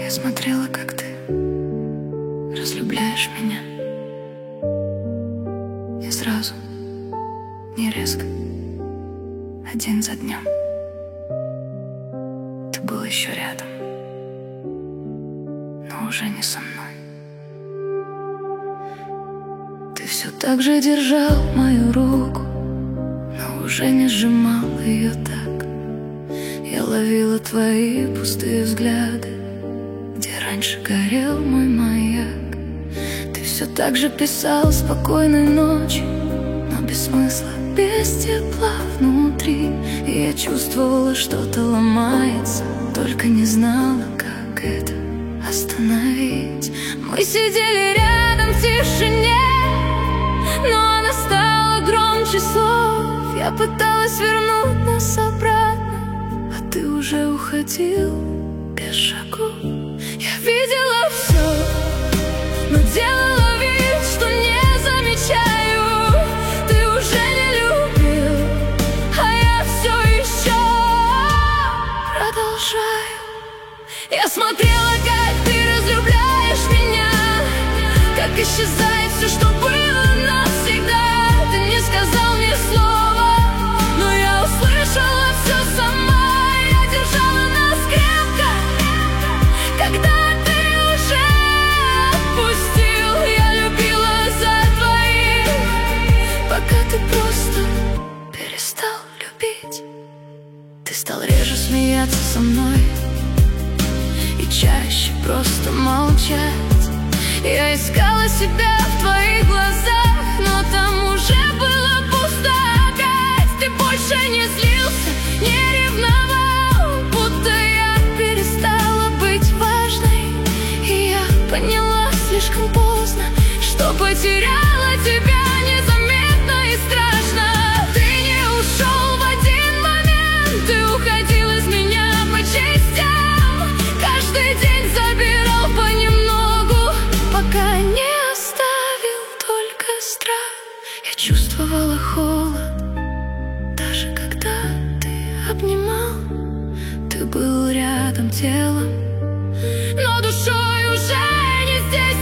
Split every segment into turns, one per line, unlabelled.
Я смотрела, как ты разлюбляешь меня. Не сразу, не резко, а день за днем. Ты был еще рядом, но уже не со мной. Ты все так же держал мою руку, но уже не сжимал ее так. Я ловила твои пустые взгляды, где раньше горел мой маяк. Ты все так же писал спокойной ночи, но без смысла, без тепла внутри. И я чувствовала, что-то ломается, только не знала, как это остановить. Мы сидели рядом в тишине, но она стала громче слов. Я пыталась вернуть нас обратно, а ты уже уходил без шагов. Я видела все, но делала вид, что не замечаю. Ты уже не любил, а я все еще продолжаю. Я смотрела, как ты разлюбляешь меня, как исчезает все, что было навсегда. Ты не сказал ни слова, но я услышала все сама. Я держала нас крепко, когда ты уже отпустил. Я любила за твоих, пока ты просто перестал любить. Ты стал реже смеяться со мной и чаще просто молчать. Я искала себя в твоих глазах, но там уже было пусто опять. Ты больше не злился, не ревновал, будто я перестала быть важной. И я поняла слишком поздно, что потеряла тебя незаметно и страшно. Ты не ушел в один момент, ты уходил из меня по частям. Каждый день забирал понемногу, пока не оставил только страх. Я чувствовала холод, даже когда ты обнимал. Ты был рядом телом, но душой уже не здесь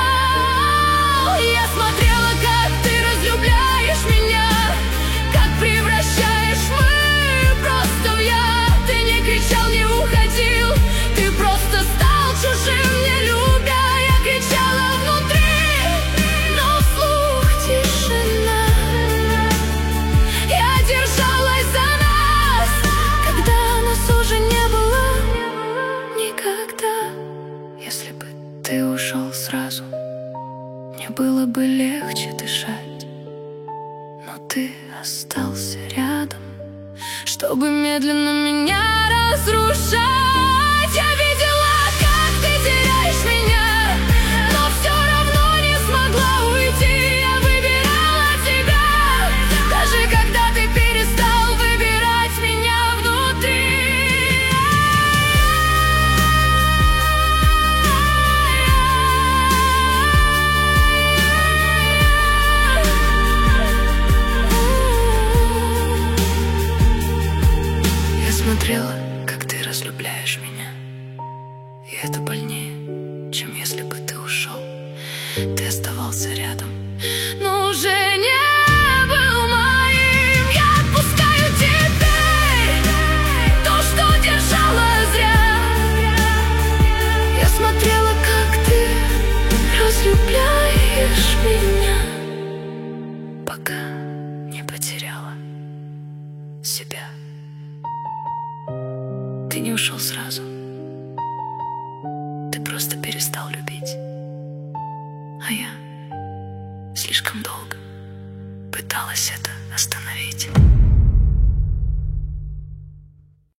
пропал. Я смотрела, как ты разлюбляешь меня, как превращаешь мы просто в я. Ты не кричал, не уходил, ты просто стал чужим, не любя. Я кричала внутри, но вслух тишина. Я держалась за нас, когда нас уже не было никогда. Если бы ты ушел сразу, мне было бы легче дышать, но ты остался рядом, чтобы медленно меня разрушать. Я видела, как ты теряешь меня, но все равно не смогла уйти. Я выбирала тебя, даже когда ты перестал выбирать меня внутри. Я смотрела, как ты разлюбляешь меня, и это больнее, чем если бы ты ушел. Ты оставался рядом, но уже не был моим. Я отпускаю теперь то, что держала зря. Я смотрела, как ты разлюбляешь меня, пока не потеряла себя. Ты не ушел сразу, ты просто перестал любить. А я слишком долго пыталась это остановить.